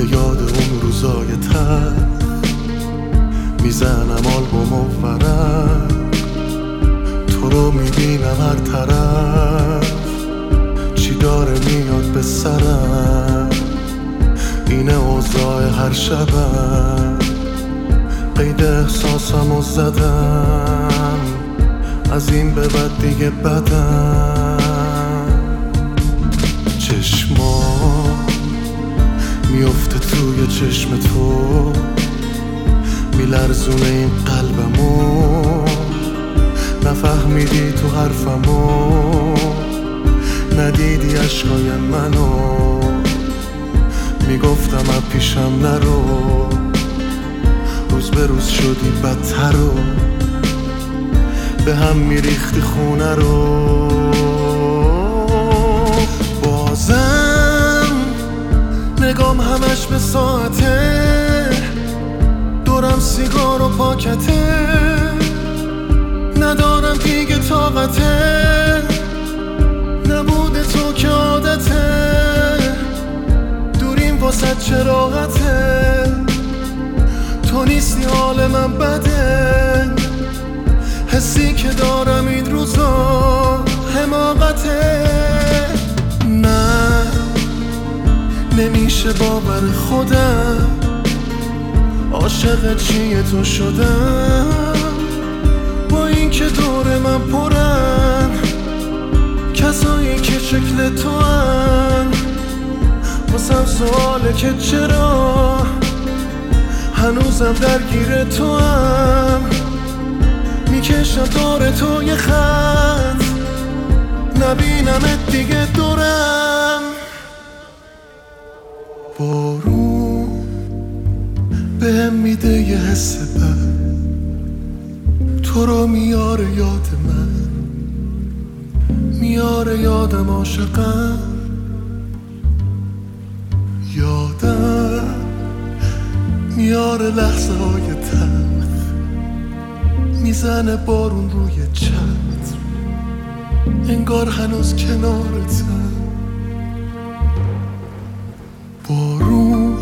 به یاد اون روزای تر میزنم آلبوم و ورق، تو رو میبینم هر طرف، چی داره میاد به سرم، اینه اوضاع هر شبم، قید احساسمو زدم، از این به بعد دیگه بدم. چشما میفته توی چشم تو، میلرزونه این قلبمو، نفهمیدی تو حرفمو، ندیدی عشقای منو، میگفتم از پیشم نرو، روز به روز شدی بدتر و به هم میریختی خونه رو. بازم نگام همش به ساعته، دورم سیگار و پاکته، ندارم دیگه طاقته، نبوده تو که عادته، دوریم واسه چه راحته، تو نیستی حال من بده، حسی که دارم این روزا حماقته. نه نمیشه باور خودم، عاشق چیه تو شدم، با این که دور من پرن کسایی که شکل تو هن، واسم سواله که چرا هنوزم درگیر تو هم، میکشم دور تو یه خط، نبینمت دیگه دورم. بارون بهم میده یه حس بد، تو رو میاره یاد من، میاره یادم عاشقم، یادم میاره لحظه های تلخ، میزنه بارون روی چتر، انگار هنوز کنارتم. بارون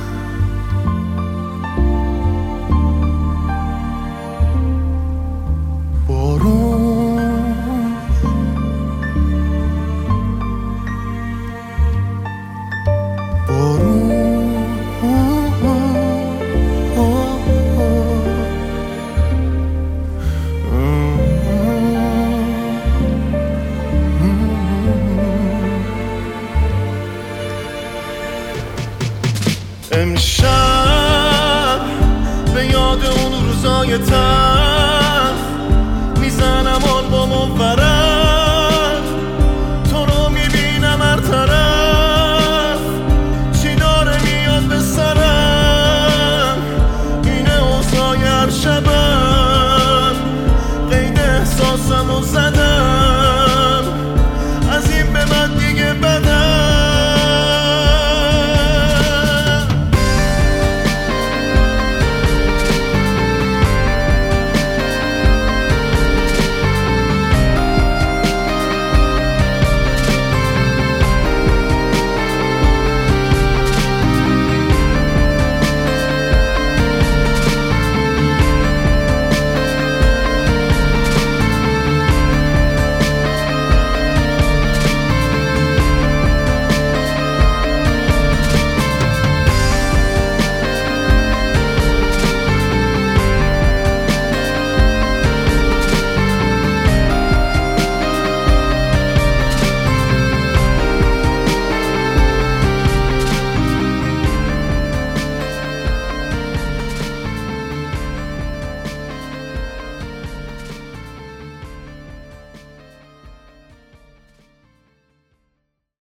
امشب به یاد اون روزای تلخ میزنم آلبوم و ورق،